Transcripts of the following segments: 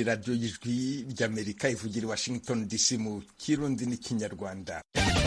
ni radiyo y'ijwi ry'Amerika ivugira i Washington DC mu Kirundi n'ikinyarwanda.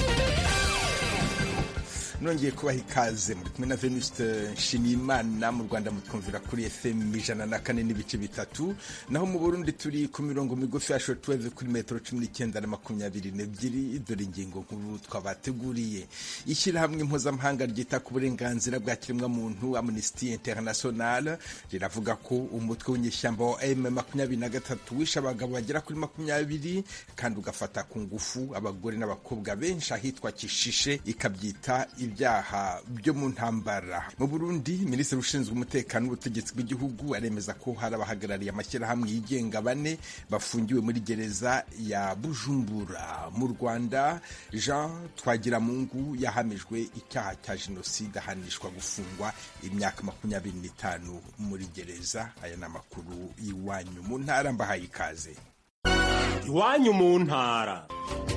Nongeye kubaha ikaze muri kumwe na Venuste Nshimiyimana. Mu Rwanda mutwumvira kuri FM 104.3, naho mu Burundi turi ku mirongo migufi ya shortwave kuri metero 19 na 22. Dore ingingo nkuru twabateguriye. Ishyirahamwe mpuzamahanga ryita ku burenganzira bwa kiremwamuntu Amnesty International riravuga ko umutwe w'inyeshyamba wa M23 wishe abagabo bagera kuri 20 kandi ugafata ku ngufu abagore n'abakobwa benshi ahitwa Kishishe, ikabyita ibyaha byo mu ntambara. Mu Burundi, minisitiri ushinzwe umutekano n'ubutegetsi bw'igihugu aremeza ko hari abahagarariye amashyirahamwe yigenga 4 bafungiwe muri gereza ya Bujumbura. Mu Rwanda, Jean Twagiramungu yahamijwe icyaha cya jenoside, ahanishwa gufungwa imyaka 25 muri gereza. Aya ni amakuru iwanyu mu ntara, mbahaye ikaze. Iwanyu mu ntara.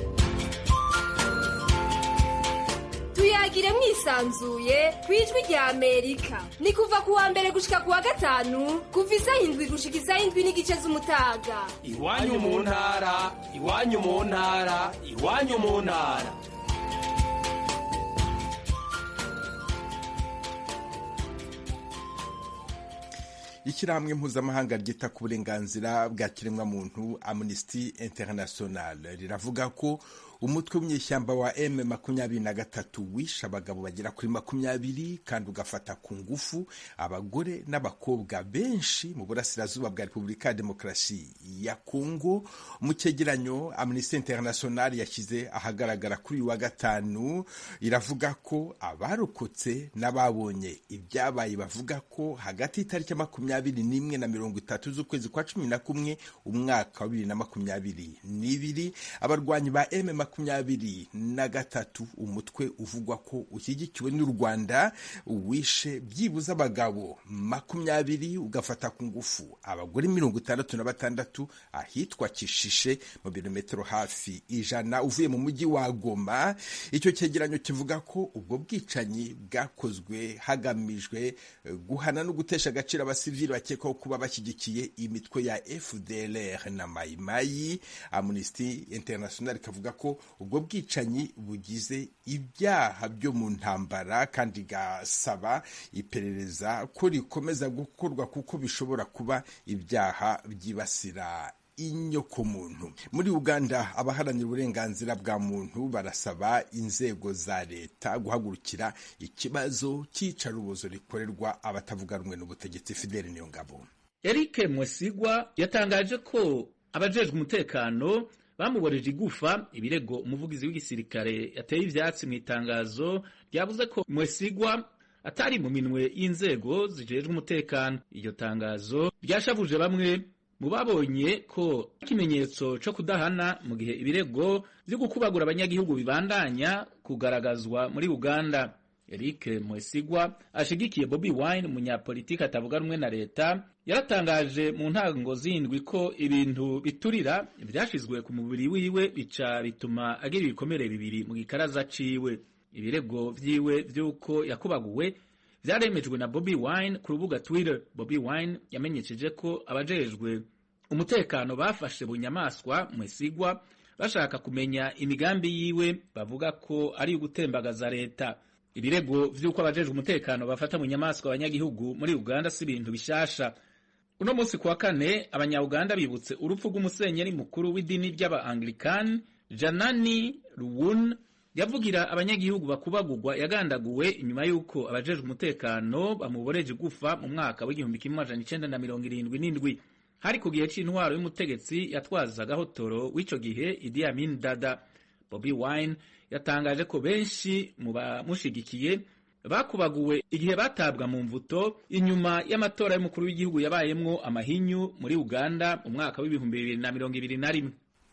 Tuyagire mwisanzuye kwijwi rya Amerika. Ni kuva ku wa mbere gushika ku wa gatanu, kuva isaha 7 gushika isaha 7 n'igice z'umutaga. Iwanyu mu ntara, iwanyu mu ntara, iwanyu mu ntara. Ishyirahamwe mpuzamahanga ryita ku burenganzira bwa kiremwamuntu Amnesty International riravuga ko umutwe w'inyeshyamba wa M23 wishe abagabo bagera kuri 20 kandi ugafata ku ngufu abagore n'abakobwa benshi mu burasirazuba bwa Repubulika ya Demokarasi ya Kongo. Mu cyegeranyo Amnesty International yashyize ahagaragara kuri wa gatanu, iravuga ko abarokotse n'ababonye ibyabaye bavuga ko hagati y'itariki 21 na 30 z'ukwezi kwa 11 umwaka wa 2022 abarwanyi ba M23 umutwe uvugwa ko ushyigikiwe n'u Rwanda wishe byibuze abagabo 20 ugafata ku ngufu abagore 66 ahitwa Kishishe mu birometero hafi 100 uvuye mu mujyi wa Goma. Icyo cyegeranyo kivuga ko ubwo bwicanyi bwakozwe hagamijwe guhana no gutesha agaciro abasivili bakekwaho kuba bashyigikiye imitwe ya FDLR na Mai Mai. Amnesty International ikavuga ko ubwo bwicanyi bugize ibyaha byo mu ntambara kandi gasaba iperereza ko rikomeza gukorwa kuko bishobora kuba ibyaha byibasira inyokomuntu. Muri Uganda, abaharanira uburenganzira bwa muntu barasaba inzego za leta guhagurukira ikibazo cy'icarubozo rikorerwa abatavuga rumwe n'ubutegetsi. Fidele Niyongabo. Eric Mwesigwa yatangaje ko abajejwe umutekano bamuboreje igufa ibirego umuvugizi w'igisirikare yateye ivyatsi mu itangazo ryavuze ko Mwesigwa atari mu minwe y'inzego zijejwe umutekano. Iyo tangazo ryashavuje bamwe mu babonye ko ikimenyetso cyo kudahana mu gihe ibirego byo gukubagura abanyagihugu bibandanya kugaragazwa muri Uganda. Eric Mwesigwa ashigikiye Bobi Wine, umunyapolitiki atavuga rumwe na leta, yaratangaje mu ntango zindwi ko ibintu biturira byashizwe ku mubiri wiwe bica bituma agira ibikomere bibiri mu gikaraza ciwe. Ibirego vyiwe vy'uko yakubaguwe vyaremejwe na Bobi Wine ku rubuga Twitter. Bobi Wine yamenyesheje ko abajejwe umutekano bafashe bunyamaswa Mwesigwa bashaka kumenya imigambi yiwe, bavuga ko ari ugutembagaza leta. Ibirego vy'uko abajejwe umutekano bafata bunyamaswa abanyagihugu muri Uganda si ibintu bishasha. Uno munsi kuwa kane, abanya-Uganda bibutse urupfu rw'umusenyeri mukuru w'idini ry'aba-Anglican Janani Luwun yavugira abanyagihugu bakubagurwa yagandaguwe inyuma y'uko abajejwe umutekano bamuboreje gufa mu mwaka w'1977. Hari ku gihe c'intwaro y'umutegetsi yatwazaga hotoro w'ico gihe Idi Amin Dada. Bobi Wine yatangaje ko benshi mu bamushigikiye bakubaguwe igihe batabwa mu mvuto inyuma y'amatora y'umukuru w'igihugu yabayemwo amahinyu muri Uganda mu mwaka w'2021.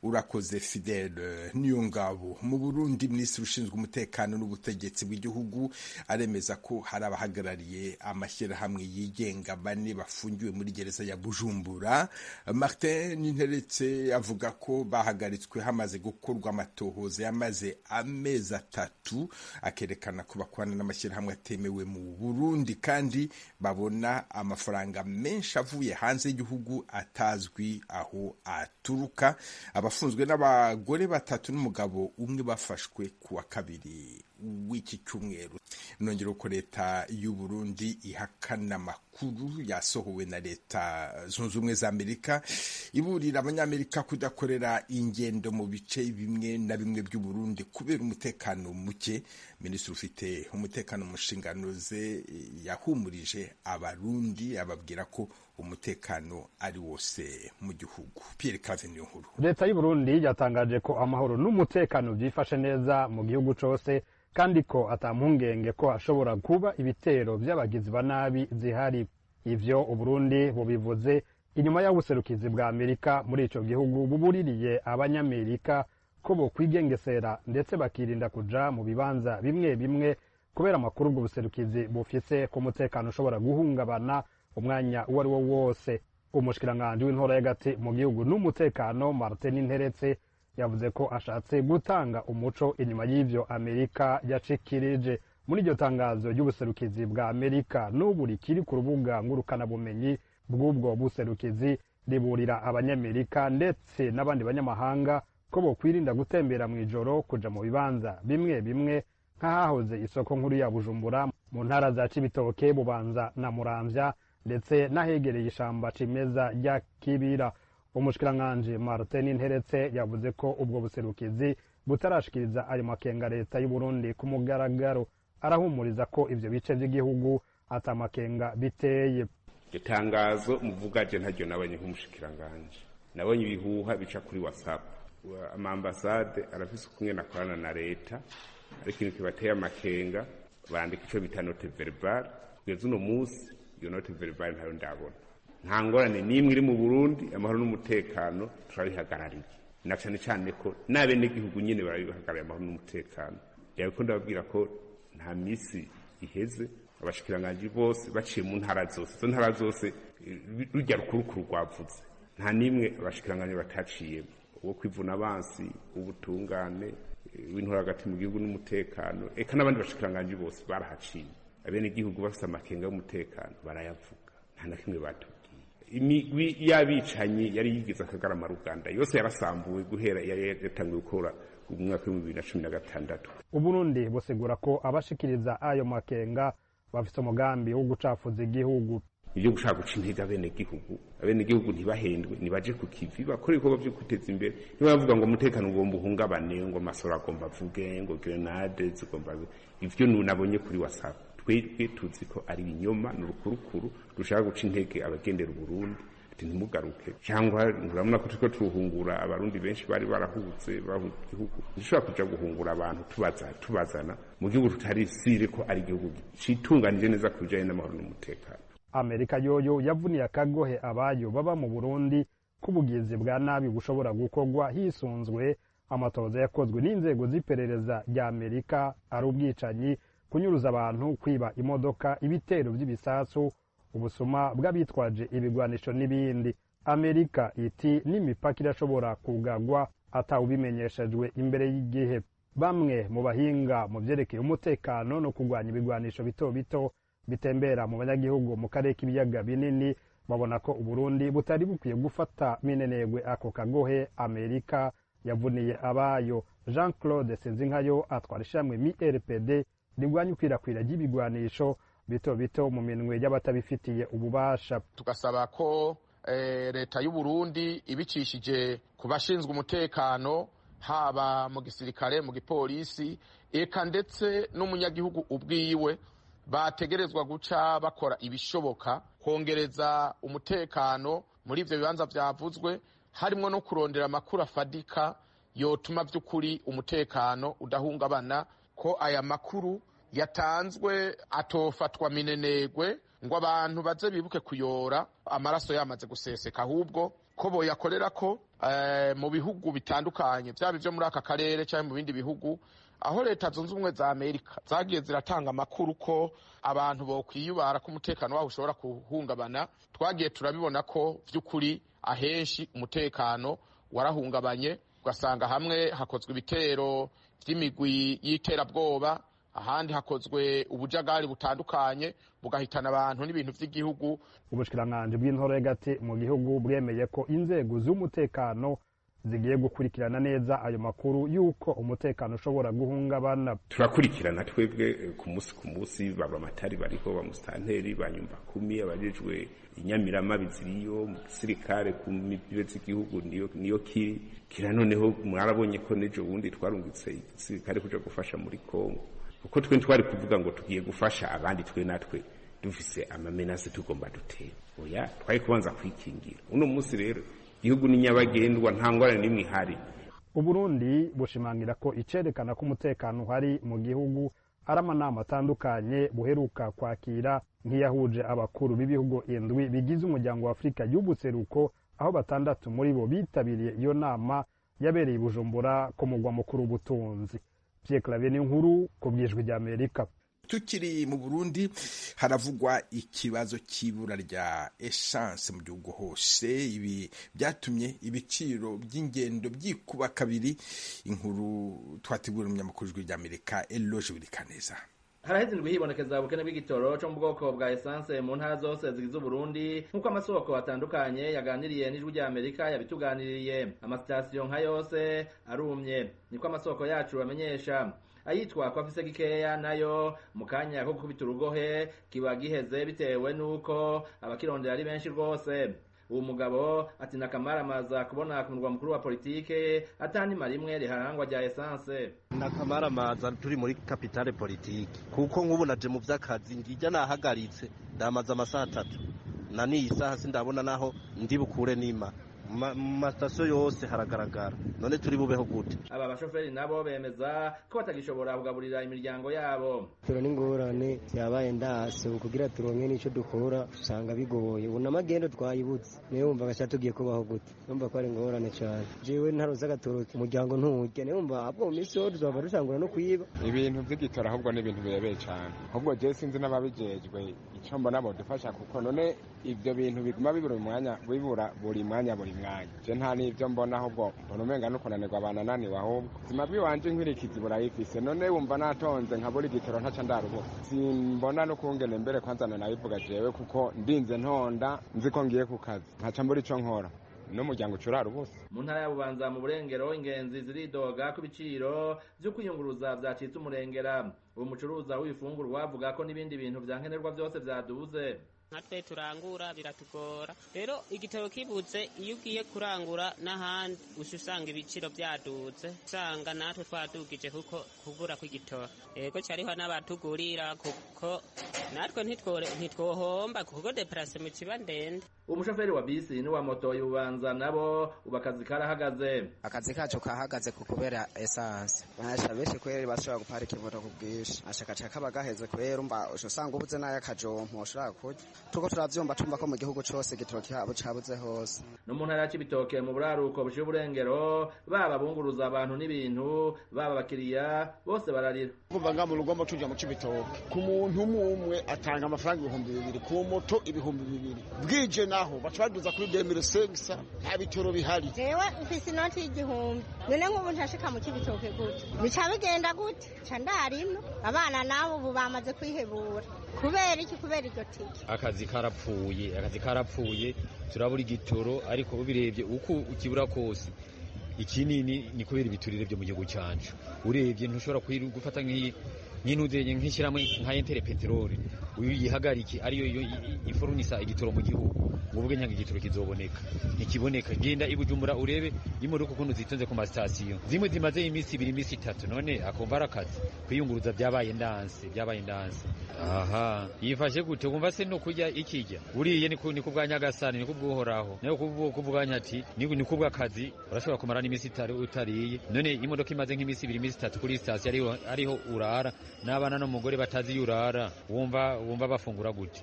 urakoze Fidele Niyongabo. Mu Burundi, minisitiri ushinzwe umutekano n'ubutegetsi bw'igihugu aremeza ko hari abahagarariye amashyirahamwe yigenga 4 bafungiwe muri gereza ya Bujumbura. Martin Ninteretse avuga ko bahagaritswe hamaze gukorwa amatohoza yamaze amezi 3 akerekana ko bakwana n'amashyirahamwe atemewe mu Burundi kandi babona amafaranga menshi avuye hanze y'igihugu atazwi aho aturuka. Abafunzwe n'abagore 3 n'umugabo umwe bafashwe kuwa 2 w'iki cyumweru. Nongera ko leta y'u Burundi ihakana makuru yasohowe na leta zunze ubumwe za Amerika iburira abanyamerika kudakorera ingendo mu bice bimwe na bimwe by'u Burundi kubera umutekano muke. Minisitiri ufite umutekano mu nshingano ze yahumurije abarundi ababwira ko umutekano ari wose mu gihugu. Pierre Claver nkuru. Leta y'u Burundi yatangaje ko amahoro n'umutekano byifashe neza mu gihugu cyose kandi ko atampungenge ko ashobora kuba ibitero by'abagizi ba nabi zihari. Ivyo Uburundi bubivuze inyuma y'ubuserukizi bwa Amerika muri ico gihugu bubuririye abanyamerika ko bo kwigengesera ndetse bakirinda kuja mu bibanza bimwe bimwe kubera amakuru ubwo buserukizi bufise ko umutekano ushobora guhungabana umwanya uwo ari wo wose. Umushikiranganje w'intora y'agati mu gihugu n'umutekano Martin Ninteretse yavuze ko ashatse gutanga umuco inyuma y'ivyo Amerika yacikirije. Muri iryo tangazo ry'ubuserukizi bwa Amerika n'ubu rikiri ku rubuga ngurukana bumenyi bw'ubwo buserukizi riburira abanyamerika ndetse n'abandi banyamahanga ko bo kwirinda gutembera mu ijoro kuja mu bibanza bimwe bimwe nk'ahahoze isoko nkuru ya Bujumbura mu ntara za Cibitoke, Bubanza na Muramvya ndetse n'ahegereye ishamba cimeza rya Kibira. Umushikiranganje Martin Ninteretse yavuze ko ubwo buserukizi butarashikiriza ayo makenga leta y'u Burundi ku mugaragaro. Arahumuriza ko ivyo bice by'igihugu atamakenga biteye. Itangazo muvugaje ntaryo nabanye nk'umushikiranganje, nabonye ibihuha bica kuri WhatsApp. Amambasade arafise kumwe nakorana na leta ariko ikintu kibateye amakenga bandika ico bita note verbal. Kugeza uno musi iyo note verbal ntayo ndabona. Nta ngorane n'imwe iri mu Burundi, amahoro n'umutekano turabihagarariye, na cyane cyane ko nabe n'igihugu nyine barabihagarariye amahoro n'umutekano. Yariko ndababwira ko nta misi iheze abashikiranganje bose baciye mu ntara zose, zo ntara zose rujya rukurukuru rwavuze, nta nimwe abashikiranganje bataciye uwo kwivuna abansi, ubutungane, w'intora hagati mu gihugu n'umutekano, eka n'abandi bashikiranganje bose barahaciye. Abene igihugu bafite amakenga y'umutekano barayavuga, nta na kimwe batubwiye. Imigwi y'abicanyi yari yigize akagarama Ruganda yose yarasambuwe guhera yatangiye gukora mu mwaka wa 2016. Uburundi busigura ko abashikiriza ayo makenga bafite umugambi wo gucafuza igihugu. Ibyo gushaka guca intege abene igihugu ntibahendwe, nibaje ku kivi bakora ibikorwa byo guteza imbere. Niba bavuga ngo umutekano ugomba uhungabane, ngo masoro agomba avuge, ngo grenade zigomba, ivyo nabonye kuri WhatsApp. Twebwe tuzi ko ari ibinyoma n'urukurukuru rushaka guca intege abagendera Burundi ati ntimugaruke, cyangwa urabona ko turiko turuhungura abarundi benshi bari barahutse bahunga igihugu. Dushobora kuja guhungura abantu tubazana mu gihugu tutari sire ko ari igihugu citunganije neza kujanye n'amahoro n'umutekano. Amerika yoyo yavuniye akagohe abayo baba mu Burundi kubugizi bwa nabi bushobora gukorwa hisunzwe amatoza yakozwe n'inzego z'iperereza rya Amerika ari ubwicanyi, kunyuruza abantu, kwiba imodoka, ibitero by'ibisasu, ubusuma bw'abitwaje ibigwanisho n'ibindi. Amerika iti n'imipaka irashobora kugagwa atawubimenyeshejwe imbere y'igihe. Bamwe mu bahinga mu vyerekeye umutekano no kugwanya ibigwanisho bito bito bitembera mu banyagihugu mu karere k'ibiyaga binini babona ko Uburundi butari bukwiye gufata minenegwe ako kagohe Amerika yavuniye abayo. Jean-Claude Sinzinkayo atwara ishamwe MIRPD rigwanya ukwirakwira ry'ibigwanisho bito bito mu minwe y'abatabifitiye ububasha. Tugasaba ko leta y'u Burundi ibicishije ku bashinzwe umutekano haba mu gisirikare, mu gipolisi, eka ndetse n'umunyagihugu ubwiwe bategerezwa guca bakora ibishoboka kongereza umutekano muri ivyo bibanza vyavuzwe, harimo no kurondera amakuru afadika yotuma by'ukuri umutekano udahungabana, ko aya makuru yatanzwe atofatwa minenegwe ngo abantu baze bibuke kuyora amaraso yamaze guseseka, ahubwo ko boyakorera ko mu bihugu bitandukanye byaba ibyo muri aka karere cyangwa mu bindi bihugu, aho leta zunze ubumwe za Amerika zagiye ziratanga amakuru ko abantu bokwiyubara ko umutekano wabo ushobora kuhungabana, twagiye turabibona ko by'ukuri ahenshi umutekano warahungabanye, ugasanga hamwe hakozwe ibitero by'imigwi y'iterabwoba, ahandi hakozwe ubujagari butandukanye bugahitana abantu n'ibintu by'igihugu. Ubushikiranganji bw'intore hagati mu gihugu bwemeye ko inzego z'umutekano zigiye gukurikirana neza ayo makuru yuko umutekano ushobora guhungabana. Turakurikirana twebwe ku munsi baba amatari bariho ba mustanteri banyumva 10 abajejwe inyamirama biziriyo mu gisirikare ku mibibe z'igihugu niyo kira noneho mwarabonye ko nejo wundi twarungitse igisirikare kuja gufasha muri Kongo, kuko twe twari kuvuga ngo tugiye gufasha abandi, twe natwe dufise amamenase tugomba dutera. Oya, twari kubanza kwikingira. Uno munsi rero igihugu ni nyabagendwa, nta ngorane n'imwe ihari. Uburundi bushimangira ko icerekana ko umutekano uhari mu gihugu ari amanama atandukanye buheruka kwakira, nk'iyahuje abakuru b'ibihugu 7 bigize umuryango wa Afrika y'ubuseruko, aho 6 muri bo bitabiriye iyo nama yabereye i Bujumbura ku mugwa mukuru w'ubutunzi. Pierre Claver Ninkuru ku bw'Ijwi ry'Amerika. Tukiri mu Burundi haravugwa ikibazo cy'ibura rya essence mu gihugu hose. Ibi byatumye ibiciro by'ingendo byikuba kabiri. Inkuru twategura umunyamakuru w'Ijwi ry'Amerika Eloge Burikaneza. Haraheze indwi hibonekeza ubukene bw'igitoro cyo mu bwoko bwa essence mu ntara zose zigize Burundi, nk'uko amasoko atandukanye yaganiriye n'Ijwi ry'Amerika yabituganiriye. Amasitasiyo nka yose arumye, niko amasoko yacu amenyesha. Ayitwa kwa afise gikeya nayo mu kanya ko gukubita urugohe kiba giheze bitewe nuko abakirondera ari benshi rwose. Uwo mugabo ati nakamaramaza kubona ku murwa mukuru wa politike atani marimwe riharangwa rya essence. Nakamaramaza turi muri capitale politike kuko nk'ubu naje mu vy'akazi ngijya nahagaritse ndamaza amasaha 3 na ni isaha sindabona naho ndi bukure nima masitasiyo yose haragaragara, none turi bubeho gute? Aba bashoferi nabo bemeza ko batagishobora kugaburira imiryango yabo. Turo n'ingorane yabaye ndase kugira turonke n'ico dukora usanga bigoye, unamagendo twayibutse niyo wumva gasha tugiye kubaho gute, numva ko ari ingorane cyane. Jewe ntaroza gatoro umuryango ntuke, niyo wumva abo misi yo tuzaba dushangura no kwiba. Ibintu by'igitora ahubwo n'ibintu biyebeye cyane, ahubwo je sinzi n'ababijejwe icyo mbona bo dufasha, kuko none ibyo bintu biguma bibura buri mwanya je nta n'ibyo mbona, ahubwo mbona umenga no kunanirwa abanananiwe, ahubwo ubuzima bw'iwanje nkirikizi burayifise. None wumva natonze nkabura igitoro ntaca ndarubo, simbona no kungene mbere kwanzana nabivuga jewe, kuko ndinze ntonda nzi ko ngiye ku kazi ntaca mbura ico nkora n'umuryango ucurara ubusa. Mu ntara ya Bubanza mu burengero ingenzi ziridoga ku biciro byo kwiyunguruza byacitse umurengera. Uwo mucuruza w'ifungurwa avuga ko n'ibindi bintu byankenerwa byose byaduze. Natwe turangura biratugora, rero igitoro kibuze iyo ugiye kurangura n'ahandi usanga ibiciro byaduze, usanga natwe twadugije kuko kubura kw'igitoro. Ego cyariho n'abatugurira kuko natwe ntitwohomba kuko deplacement kiba ndende. Umushoferi wa bisi n'uwa moto y'Ubanza nabo ubakazi karahagaze. Akazi kacu kahagaze kubera essence. Basha benshi kweri bashobora guparika imoto kubwisha. Ashakaca kabagaheze kwera umba usanga ubuze nayo akajompo ushaka kurya. Tuko turavyumva tumva ko mu gihugu cyose igitoki habo cabuze hose. No mu ntara y'Ibitoke mu buraruko bushiye uburengero baba bunguruza abantu n'ibintu baba bakiriya bose bararira. Kuva nga mu rugombo tuja mu Cibitoke ku muntu umwe atanga amafaranga 2,000 ku moto 2,000 bwije naho bacaduza kuri 2005 nta bitoro bihari. Jewe mfise inoti y'igihumbi none nk'ubu ntashika mu Cibitoke gute bica bigenda gute ca ndarino abana nabo ubu bamaze kwihebura kubera iki kubera iryo tike. Akazi karapfuye turabura igitoro, ariko ubirebye uko ukibura kose ikinini ni kubera ibiturire byo mu gihugu cyacu. Urebye ntushobora gufata nk'intuzenye nk'ishyirahamwe nka Entere Peteroli uyihagarike ariyo ifurunisa igitoro mu gihugu, uvuge nyanga igitoro kizoboneka ntikiboneka. Genda ibujumbura urebe imodoka ukuntu zitonze ku masitasiyo, zimwe zimaze iminsi 2 iminsi 3, none akumva arakazi kwiyunguruza byabaye ndanse. Aha yifashe gute? Kumva se no kujya ikijya uriye ni kubwa Nyagasani, ni kubwohoraho nayo kuvuganya ati ni kubwakazi urashobora kumara n'iminsi 3 utariye. None imodoka imaze nk'iminsi 2 iminsi 3 kuri sitasiyo ariho urara n'abana n'umugore batazi yurara, wumva bafungura gute?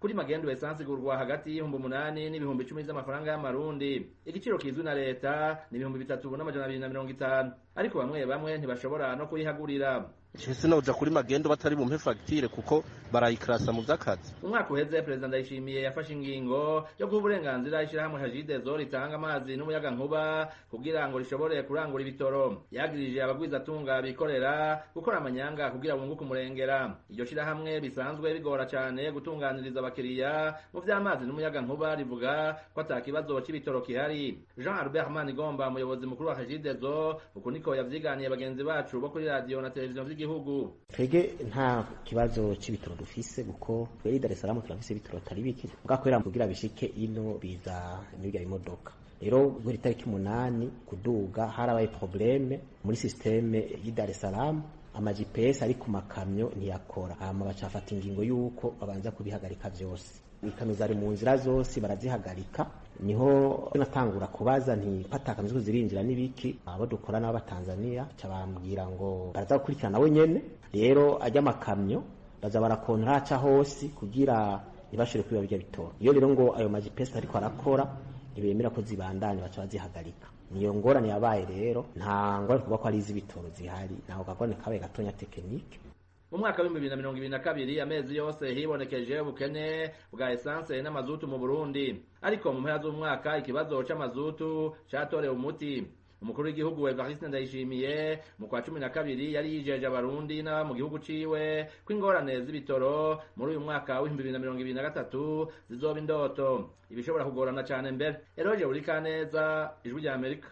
kuri magendo essence igurwa hagati y'ibihumbi 8 n'ibihumbi 10 z'amafaranga y'amarundi. Igiciro kizwi na leta ni ibihumbi 3,250, ariko bamwe ntibashobora no kuyihagurira. Chese noja kuri magendo batari bumpe fagitire kuko barayikrasa mu vy'akazi. Umwaka uheze President Ndayishimiye yafashe ingingo yo guha uburenganzira ishirahamwe Hajidezo ritanga amazi n'umuyaga nkuba kugira ngo rishobore kurangura ibitoro. Yagirije abagwizatunga bikorera gukora amanyanga kugira bunguke umurengera. Iryo shirahamwe bisanzwe bigora cyane gutunganiriza abakiriya mu vy'amazi n'umuyaga nkuba, rivuga ko atakibazo c'ibitoro kihari. Jean Albert Manigomba, umuyobozi mukuru wa Hajidezo, uko niko yavyiganiye bagenzi bacu bo kuri radio na televiziyo twege nta kibazo c'ibitoro dufise kuko tweri Dar es Salaam turafise ibitoro tari biki bwakwera kugira bishike ino biza n'ibya imodoka. Rero buri tariki 8 kuduga harabaye probleme muri systeme yi Dar es Salaam, ama GPS ari ku makamyo ntiyakora, bacafata ingingo yuko babanza kubihagarika vyose. Ikamyo zari mu nzira zose barazihagarika, niho natangura kubaza nti patakamizwe zirinjira n'ibiki. Abo dukora n'aba Tanzania cabambwira ngo baraza gukurikirana nawe nyene, rero ajya makamyo baza barakontra aca hose kugira ibashire kwiba bijya bitoro. Iyo rero ngo ayo magipesi ariko arakora ibemera ko zibandanye baca bazihagarika. Niyo ngorane yabaye rero, nta ngorane kuba ko ari iz'ibitoro zihari, naho gakone kabaye gatonya tekinike. Mu mwaka wa 2022 amezi yose hibonekeje ubukene bwa essence n'amazutu mu Burundi, ariko mu mpera z'umwaka ikibazo c'amazutu catorewe umuti. Umukuru w'igihugu Evariste Ndayishimiye mu kwa 12 yari yijeje abarundi na mu gihugu ciwe ko ingorane z'ibitoro muri uyu mwaka wa 2023 zizoba indoto, ibishobora kugorana cyane mbere. Eroje Urikaneza, Ijwi rya Amerika.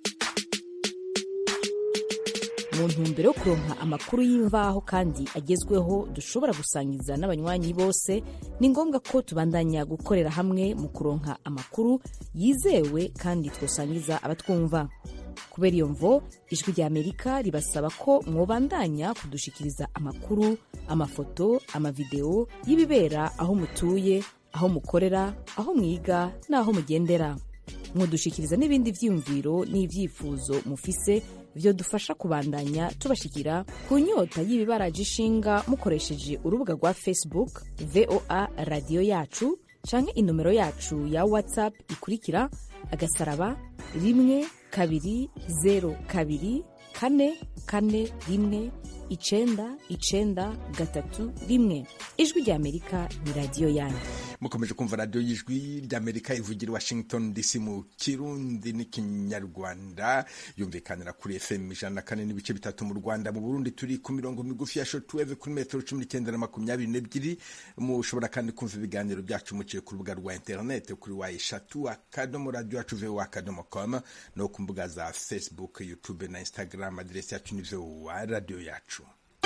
Mu ntumbero yo kuronka amakuru y'imvaho kandi agezweho dushobora gusangiza n'abanywanyi bose, ni ngombwa ko tubandanya gukorera hamwe mu kuronka amakuru yizewe kandi twosangiza abatwumva. Kubera iyo mvo, Ijwi rya Amerika ribasaba ko mwobandanya kudushikiriza amakuru, amafoto, amavideo y'ibibera aho mutuye, aho mukorera, aho mwiga n'aho mugendera. Mwodushikiriza n'ibindi vyiyumviro n'ivyifuzo mufise vyo dufasha kubandanya tubashikira ku nyota y'ibibaraje ishinga mukoresheje urubuga rwa Facebook VOA Radio Yacu canke inomero yacu ya WhatsApp ikurikira *120244193. Ijwi rya Amerika ni radio yanyu. Mukomeje kumva radio y'Ijwi rya Amerika ivugira Washington DC mu Kirundi n'ikinyarwanda, yumvikanira kuri FM 104 n'ibice bitatu mu Rwanda. Mu Burundi turi ku mirongo migufi ya shortwave kuri metero 19 na 22. Mushobora kandi kumva ibiganiro byacu muciye ku rubuga rwa internet kuri wa@radio.com no ku mbuga za Facebook, YouTube na Instagram. Adresi yacu ni radio yacu.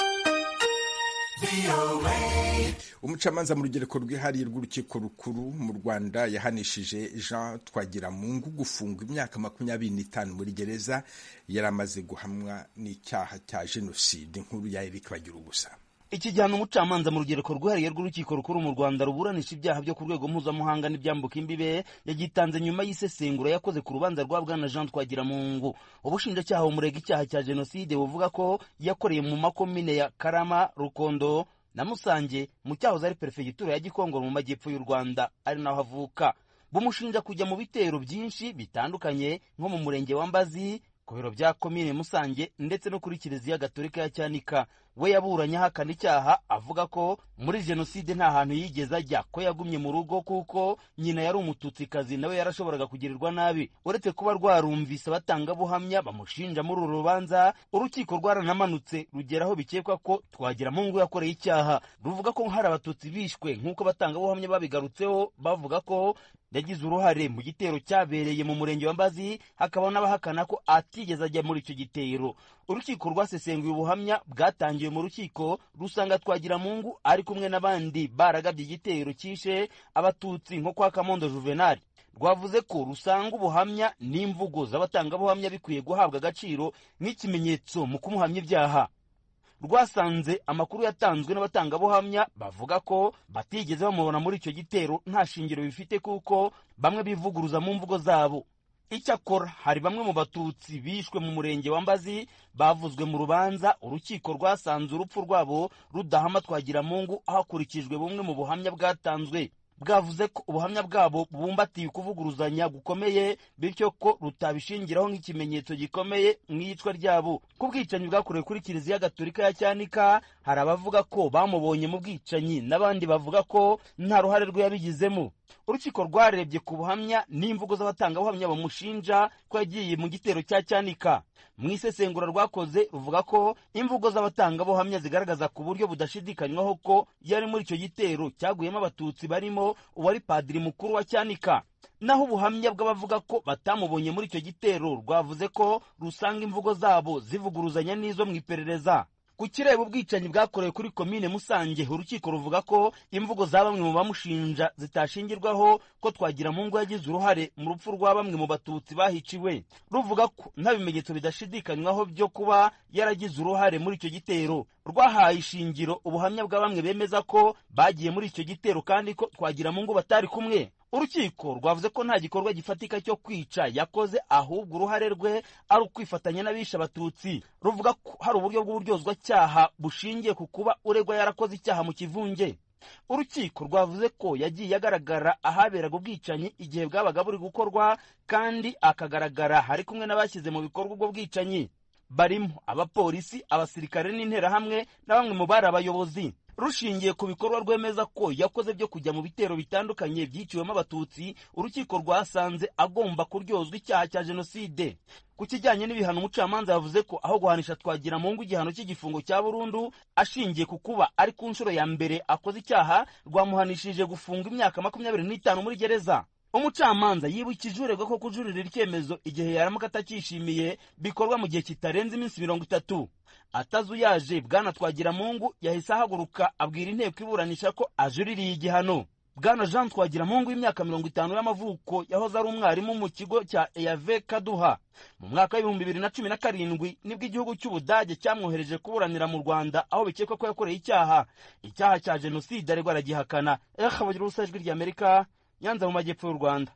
Umucamanza mu rugereko rwihariye rw'urukiko rukuru mu Rwanda yahanishije Jean Twagiramungu gufunga imyaka 25 muri gereza yaramaze guhamwa n'icyaha cya jenoside. Inkuru ya Eric Bagirubusa. Iki gihano umucamanza mu rugereko rwihariye rw'urukiko rukuru mu Rwanda ruburanisha ibyaha byo ku rwego mpuzamahanga n'ibyambuka imbibe yagitanze nyuma y'isesengura yakoze ku rubanza rwa Bwana Jean Twagiramungu. Ubushinjacyaha bumurega icyaha cya jenoside buvuga ko yakoreye mu makomine ya Karama, Rukondo na Musange mu cyahoze ari perefegitura ya Gikongoro mu majyepfo y'u Rwanda ari naho havuka. Bumushinja kujya mu bitero byinshi bitandukanye nko mu murenge wa Mbazi, ku biro bya komine Musange ndetse no kuri Kiliziya Gatolika ya Cyanika. We yaburanye ahakana icyaha avuga ko muri jenoside nta hantu yigeze ajya, ko yagumye mu rugo kuko nyina yari umututsikazi nawe yarashoboraga kugirirwa nabi. Uretse kuba rwarumvise abatangabuhamya bamushinja muri uru rubanza, urukiko rwaranamanutse rugeraho bikekwa ko Twagiramungu yakoreye icyaha. Ruvuga ko hari abatutsi bishwe nk'uko abatangabuhamya babigarutseho, bavuga ko yagize uruhare mu gitero cyabereye mu murenge wa Mbazi, hakaba n'abahakana ko atigeze ajya muri icyo gitero. Urukiko rwasesenguye ubuhamya bwatangiye mu rukiko rusanga Twagiramungu ari kumwe n'abandi baragabye igitero cyishe abatutsi nko kwa Kamondo Juvenal. Rwavuze ko rusanga ubuhamya n'imvugo z'abatangabuhamya bikwiye guhabwa agaciro nk'ikimenyetso mu kumuhamya ibyaha. Rwasanze amakuru yatanzwe n'abatangabuhamya bavuga ko batigeze bamubona muri icyo gitero nta shingiro bifite kuko bamwe bivuguruza mu mvugo zabo. Icyakora hari bamwe mu batutsi bishwe mu murenge wa Mbazi bavuzwe mu rubanza, urukiko rwasanze urupfu rwabo rudahama Twagiramungu hakurikijwe bumwe mu buhamya bwatanzwe. Bwavuze ko ubuhamya bwabo bubumbatiye kuvuguruzanya gukomeye, bityo ko rutabishingiraho nk'ikimenyetso gikomeye mu iyicwa ryabo. Ku bwicanyi bwakorewe kuri Kiliziya Gatolika ya Cyanika, hari abavuga ko bamubonye mu bwicanyi n'abandi bavuga ko nta ruhare rwe yabigizemo. Urukiko rwarebye ku buhamya n'imvugo z'abatangabuhamya bamushinja ko yagiye mu gitero cya Cyanika. Mu isesengura rwakoze ruvuga ko imvugo z'abatangabuhamya zigaragaza ku buryo budashidikanywaho ko yari muri icyo gitero cyaguyemo abatutsi barimo uwari padiri mukuru wa Cyanika. Naho ubuhamya bw'abavuga ko batamubonye muri icyo gitero rwavuze ko rusanga imvugo zabo zivuguruzanya n'izo mu iperereza. Ku kireba ubwicanyi bwakorewe kuri komine Musange, urukiko ruvuga ko imvugo za bamwe mu bamushinja zitashingirwaho ko Twagiramungu yagize uruhare mu rupfu rwa bamwe mu batutsi bahiciwe. Ruvuga ko nta bimenyetso bidashidikanywaho byo kuba yaragize uruhare muri icyo gitero. Rwahaye ishingiro ubuhamya bwa bamwe bemeza ko bagiye muri icyo gitero kandi ko Twagiramungu batari kumwe. Urukiko rwavuze ko nta gikorwa gifatika cyo kwica yakoze, ahubwo uruhare rwe ari ukwifatanya n'abisha abatutsi. Ruvuga ko hari uburyo bw'uburyozwacyaha bushingiye ku kuba uregwa yarakoze icyaha mu kivunge. Urukiko rwavuze ko yagiye agaragara ahaberaga ubwicanyi igihe bwabaga buri gukorwa, kandi akagaragara hari kumwe n'abashyize mu bikorwa ubwo bwicanyi, barimo abapolisi, abasirikare n'interahamwe na bamwe mu bari abayobozi. Rushingiye ku bikorwa rwemeza ko yakoze byo kujya mu bitero bitandukanye byiciwemo abatutsi, urukiko rwasanze agomba kuryozwa icyaha cya jenoside. Ku kijyanye n'ibihano, umucamanza yavuze ko aho guhanisha Twagiramungu igihano cy'igifungo cya burundu ashingiye ku kuba ari ku nshuro ya mbere akoze icyaha, rwamuhanishije gufunga imyaka 25 muri gereza. Umucamanza yibukije uregwa ko kujuririra icyemezo igihe yaramuka atakishimiye bikorwa mu gihe kitarenze iminsi 30. Atazuyaje, Bwana Twagiramungu yahise ahaguruka abwira inteko iburanisha ko ajuririye igihano. Bwana Jean Twagiramungu w'imyaka 50 y'amavuko yahoze ari umwarimu mu kigo cya EAV Kaduha. Mu mwaka wa 2017 nibwo igihugu cy'Ubudage cyamwohereje kuburanira mu Rwanda, aho bikekwa ko yakoreye icyaha cya jenoside aregwa aragihakana. Bagira ubusa ijwi ry'Amerika, Nyanza mu majyepfo y'u Rwanda.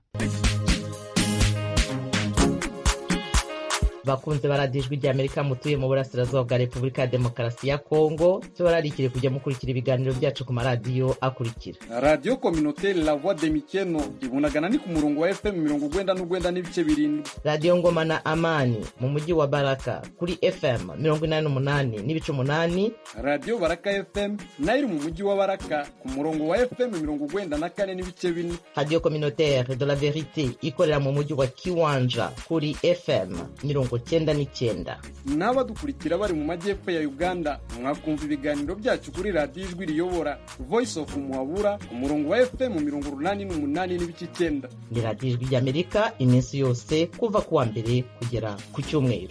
Bakunze baradijwe ry'Amerika mutuye mu burasirazuba bwa Repubulika ya Demokarasi ya Kongo, tubararikire kujya mukurikira ibiganiro byacu ku maradiyo akurikira: Radio Communautaire La Voix de Mikeno ibunagana ni ku murongo wa FM 99 n'ibice 7, Radio Ngoma na Amani mu mujyi wa Baraka kuri FM 88 n'ibice 8, Radio Baraka FM nayo iri mu mujyi wa Baraka ku murongo wa FM 94 n'ibice 4, Radio Communautaire de la Verite ikorera mu mujyi wa Kiwanja kuri FM 99. N'abadukurikira bari mu majyepfo ya Uganda mwakumva ibiganiro byacu kuri Radio Ijwi Riyobora Voice of Muhabura ku murongo wa FM 88 n'ibice 9. Ni Radio Ijwi ry'Amerika iminsi yose kuva kuwa mbere kugera ku cyumweru.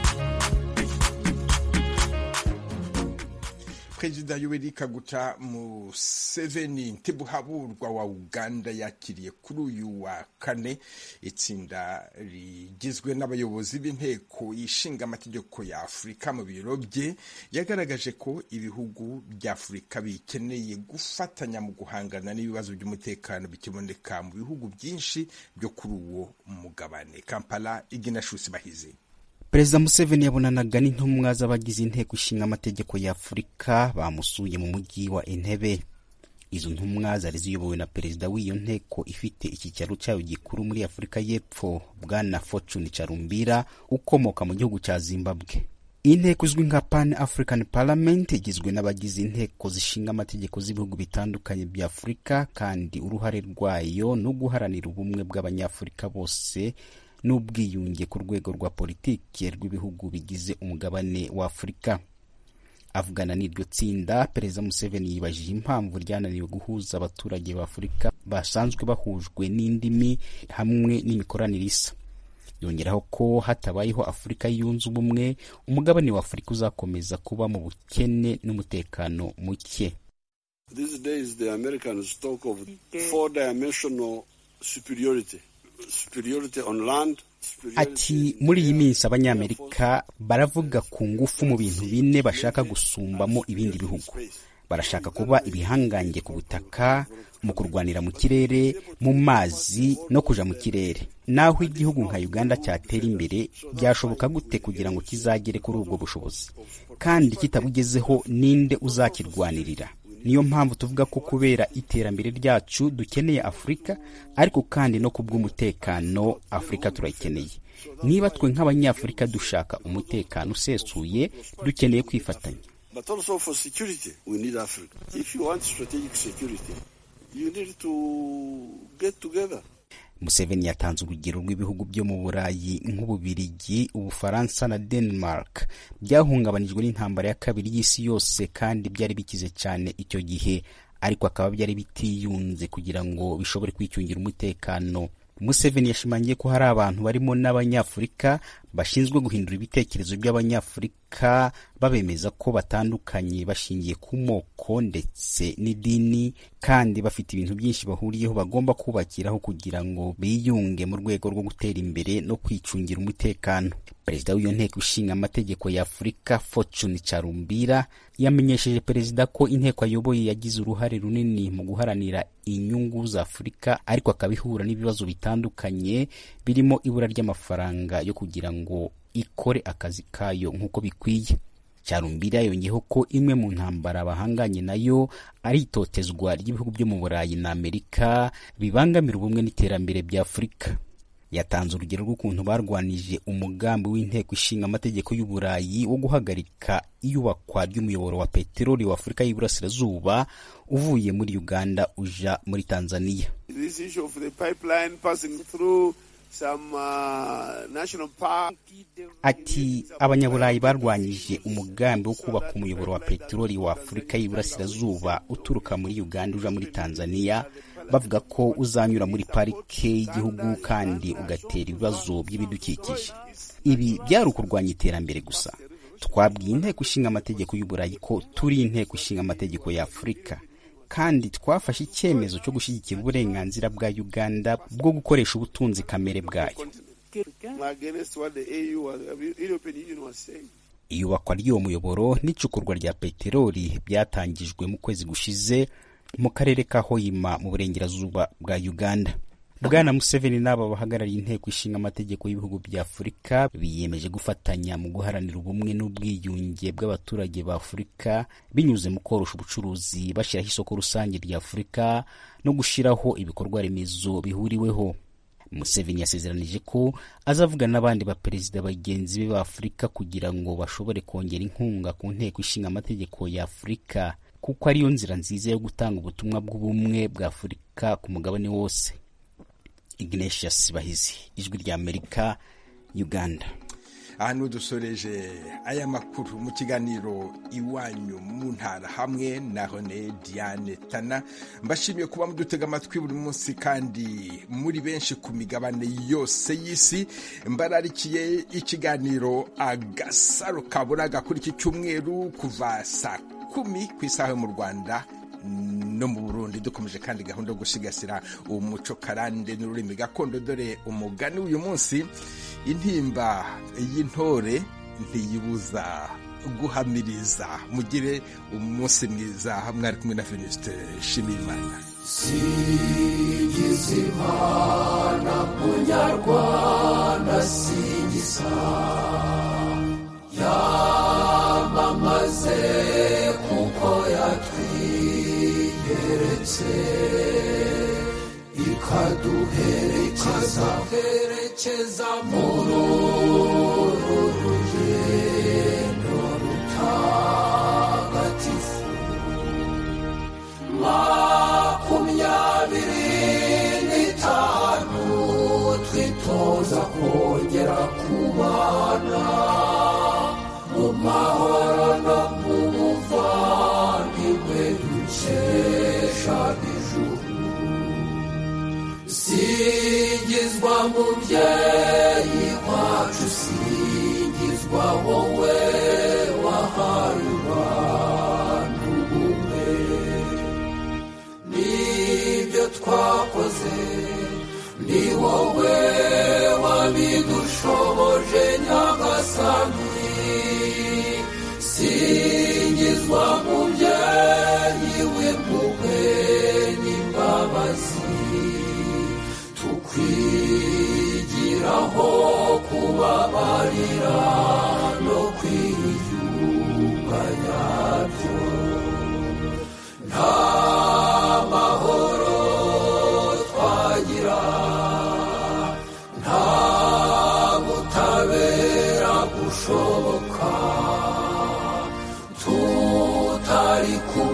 Perezida Yoweri Kaguta Museveni Ntibuhaburwa wa Uganda yakiriye kuri uyu wa kane itsinda rigizwe n'abayobozi b'inteko ishinga amategeko ya Afurika mu biro bye. Yagaragaje ko ibihugu bya Afurika bikeneye gufatanya mu guhangana n'ibibazo by'umutekano bikiboneka mu bihugu byinshi byo kuri uwo mugabane. Kampala, Iginashusi Bahizi. Perezida Museveni yabonanaga n'intumwa z'abagize inteko ishinga amategeko ya Afurika bamusuye mu mujyi wa Entebbe. Izo ntumwa zari ziyobowe na perezida w'iyo nteko ifite icyicaro cyayo gikuru muri Afurika y'Epfo, Bwana Fortune Charumbira ukomoka mu gihugu cya Zimbabwe. Inteko izwi nka Pan African Parliament igizwe n'abagize inteko zishinga amategeko z'ibihugu bitandukanye bya Afurika, kandi uruhare rwayo no guharanira ubumwe bw'abanyafurika bose n'ubwiyunge ku rwego rwa politiki rw'ibihugu bigize umugabane wa Afurika. Avugana n'iryo tsinda, Perezida Museveni yibajije impamvu ryananiwe guhuza abaturage ba Afurika basanzwe bahujwe n'indimi hamwe n'imikoranire isa. Yongeraho ko hatabayeho Afurika yunze ubumwe, umugabane wa Afurika uzakomeza kuba mu bukene n'umutekano muke. These days the Americans talk of four-dimensional superiority on land. Ati muri iyi minsi Abanyamerika baravuga ku ngufu mu bintu bine bashaka gusumbamo ibindi bihugu. barashaka kuba ibihangange ku butaka, mu kurwanira mu kirere, mu mazi no kuja mu kirere. Naho igihugu nka Uganda cyatera imbere, byashoboka gute kugira ngo kizagere kuri ubwo bushobozi? Kandi kitabugezeho ninde uzakirwanirira? Niyo mpamvu tuvuga ko kubera iterambere ryacu dukeneye Afurika, ariko kandi no kubw'umutekano Afurika turayikeneye. Niba twe nk'abanyafurika dushaka umutekano usesuye, dukeneye kwifatanya. But also for security, we need Africa. If you want strategic security, you need to get together. Museveni yatanze urugero rw'ibihugu byo mu Burayi nk'Ububirigi, Ubufaransa na Denmark byahungabanijwe n'intambara ya kabiri y'isi yose kandi byari bikize cyane icyo gihe, ariko akaba byari bitiyunze kugira ngo bishobore kwicyungira umutekano. Museveni yashimangiye ko hari abantu barimo n'Abanyafurika bashinzwe guhindura ibitekerezo by'Abanyafurika, babemeza ko batandukanye bashingiye ku moko ndetse n'idini, kandi bafite ibintu byinshi bahuriyeho bagomba kubakiraho kugira ngo biyunge mu rwego rwo gutera imbere no kwicungira umutekano. Perezida w'iyo nteko ishinga amategeko ya Afurika, Fortune Charumbira, yamenyesheje perezida ko inteko ayoboye yagize uruhare runini mu guharanira inyungu za Afurika, ariko akabihura n'ibibazo bitandukanye birimo ibura ry'amafaranga yo kugira ngo ikore akazi kayo nk'uko bikwiye. Charumbira yongeyeho ko imwe mu ntambara bahanganye nayo ari itotezwa ry'ibihugu byo mu Burayi na Amerika bibangamira ubumwe n'iterambere bya Afurika. Yatanze urugero rw'ukuntu barwanije umugambi w'inteko ishinga amategeko y'u Burayi wo guhagarika iyubakwa ry'umuyoboro wa peteroli wa Afurika y'Iburasirazuba uvuye muri Uganda uja muri Tanzania. This issue of the pipeline passing through some national park. Ati abanyaburayi barwanyije umugambi wo kubaka umuyoboro wa peteroli wa Afurika y'Iburasirazuba uturuka muri Uganda uja muri Tanzania, bavuga ko uzanyura muri parike y'igihugu kandi ugatera ibibazo by'ibidukikije. Ibi byari ukurwanya iterambere gusa. Twabwiye inteko ishinga amategeko y'u Burayi ko turi inteko ishinga amategeko ya Afurika, kandi twafashe icyemezo cyo gushyigikira uburenganzira bwa Uganda bwo gukoresha ubutunzi kamere bwayo. Iyubakwa ry'uwo muyoboro n'icukurwa rya peteroli byatangijwe mu kwezi gushize mu karere ka Hoima mu burengerazuba bwa Uganda. Bwana Museveni n'aba bahagarariye inteko ishinga amategeko y'ibihugu bya Afurika biyemeje gufatanya mu guharanira ubumwe n'ubwiyunge bw'abaturage ba Afurika binyuze mu korosha ubucuruzi, bashyiraho isoko rusange rya Afurika no gushiraho ibikorwa remezo bihuriweho. Museveni yasezeranije ko azavugana n'abandi baperezida bagenzi be ba Afurika kugira ngo bashobore kongera inkunga ku nteko ishinga amategeko ya Afurika, kuko ariyo nzira nziza yo gutanga ubutumwa bw'ubumwe bwa Afurika ku mugabane wose. Ignatius Bahizi, Ijwi rya Amerika, Uganda. Ahantu dusoreje aya makuru mu kiganiro Iwanyu mu Ntara hamwe na Hone Diane Tana. Mbashimiye kuba mudutega amatwi buri munsi kandi muri benshi ku migabane yose y'isi. Mbararikiye ikiganiro Agasaro Kaburaga kuri iki cyumweru kuva saa 10 ku isaha mu Rwanda no mu Burundi. Dukomeje kandi gahunda yo gusigasira umuco karande n'ururimi gakondo. Dore umugani uyu munsi: intimba y'intore ntiyibuza guhamiriza. Mugire umunsi mwiza. Mwari kumwe na Venuste Nshimiyimana. Singiza Imana munyarwanda, singiza yamamaze kuko yatwigeretse ikaduherekeza muri uru rugendo rutagatifu. 25 twitoza kongera kubana mu mahoro no mu buvandimwe dukesha ijuru. Singizwa mubyeyi wacu, singizwa wowe wahaye abantu ubumwe. Nibyo twakoze ni wowe wabidushoboje Nyagasani. Singizwa mubyeyi kubabarira no kwiyunga nyabyo. Nta mahoro twagira, nta butabera bushoboka tutari kumwe